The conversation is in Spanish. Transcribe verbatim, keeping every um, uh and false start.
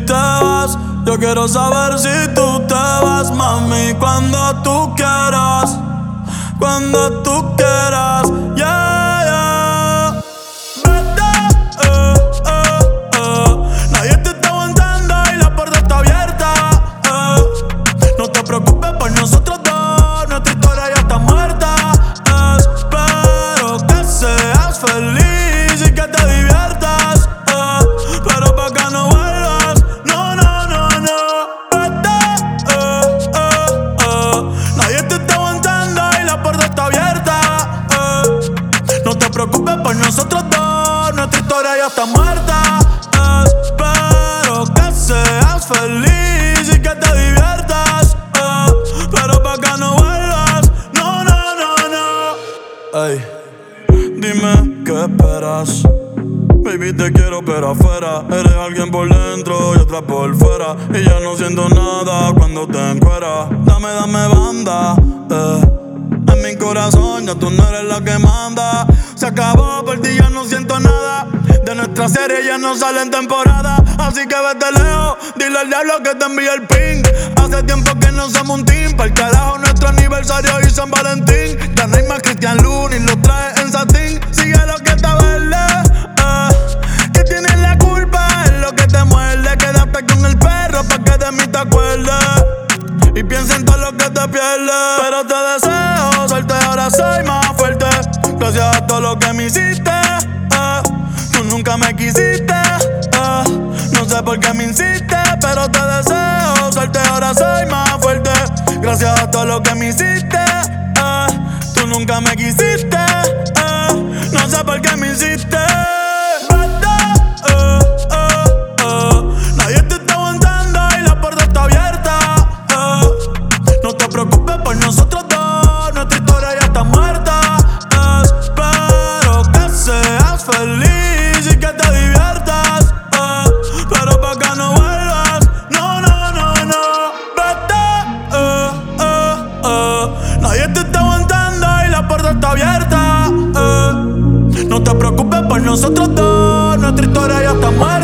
te vas. Yo quiero saber si tú te vas, mami, cuando tú quieras. Cuando tú quieras, yeah, yeah. Vete, eh, eh, eh. Nadie te está aguantando y la puerta está abierta, eh. No te preocupes por nosotros dos, nuestra historia ya está muerta. Espero que seas feliz y que te diviertas, eh. Pero pa' que no vuelvas, no, no, no, no. Vete, eh, eh, eh. Nadie te está aguantando y la puerta está abierta, eh. No te preocupes por nosotros dos, nuestra historia ya está muerta. Espero que seas feliz y que te diviertas, eh. Pero pa' que no vuelvas, no, no, no, no. Ey, dime qué esperas. Baby, te quiero pero afuera. Eres alguien por dentro y otra por fuera. Y ya no siento nada cuando te encueras. Dame, dame banda, eh. En mi corazón ya tú no eres la que manda. Se acabó, por ti ya no siento nada. De nuestra serie ya no sale en temporada. Así que vete lejos, dile al diablo que te envíe el ping. Hace tiempo que no somos un team. Pa'l carajo nuestro aniversario y San Valentín. Ya no hay más Cristian Lunis, lo trae en satín. Sigue lo que está verde, eh. Que tienes la culpa, es lo que te muerde. Quédate con el perro pa' que de mí te acuerdes. Y piensa en todo lo que te pierdes. Pero te deseo suerte, ahora soy más fuerte. Gracias a todo lo que me hiciste, eh. Tú nunca me quisiste, eh. No sé por qué me insistes, pero te deseo suerte, ahora soy más fuerte. Gracias a todo lo que me hiciste, eh. Tú nunca me quisiste, eh. No sé por qué me insistes. No te preocupes por nosotros dos, nuestra historia ya está muerta. Espero que seas feliz y que te diviertas, eh. Pero pa' que no vuelvas, no, no, no, no. Vete, eh, eh, eh. Nadie te está aguantando y la puerta está abierta, eh. No te preocupes por nosotros dos, nuestra historia ya está muerta.